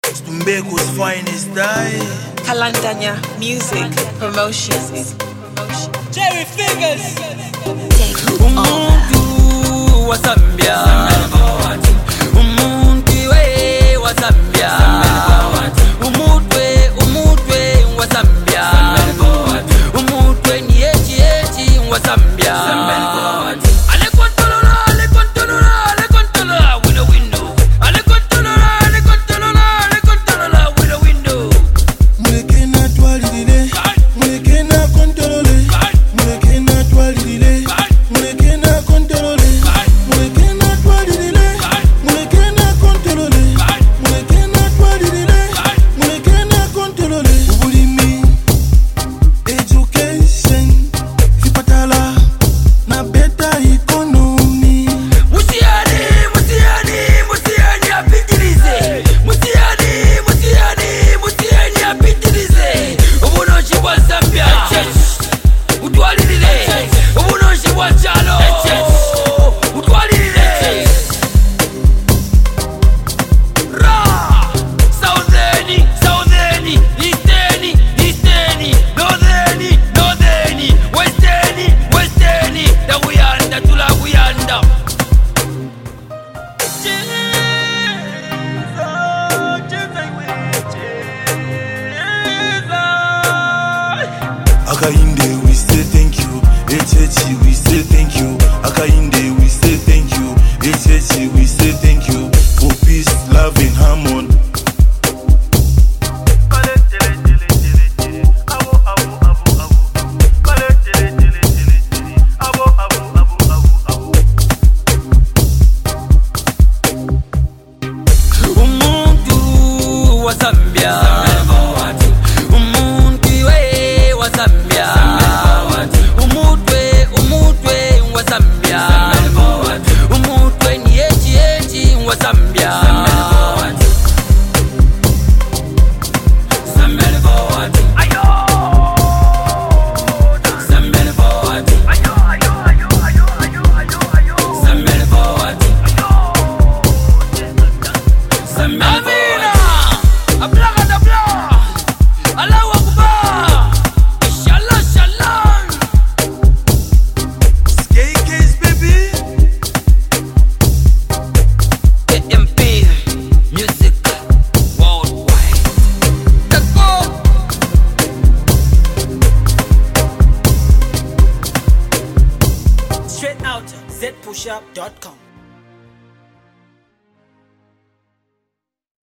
Stumbeko's finest die. Kalandanya Music Promotions. Jerry Fingers. Umuntu wasambia, umuntu we wasambia, umutwe wasambia, umutwe ni echi wasambia. Ale controller with a window. Ale controller with a window. Mulekena twalirire, mulekena controle, mulekena twalirire, mulekena controle, mulekena twalirire, mulekena controle, mulekena twalirire, mulekena controle. Ubulimi, education, vipatala na better economy. Musiani apitirize. Musiani apitirize. Ubunoshi bwa Zambia. Utwalirire. Ubunoshi bwa Chalo. Utwalirire. Ra. Southeni, Easteni, Northeni, Westeni, Daguyanda, Tulaguyanda. Akainde, we say thank you. HHE, we say thank you. Akainde, we say thank you. HHE, we say thank you for peace, love, and harmony. Umuntu wasambia.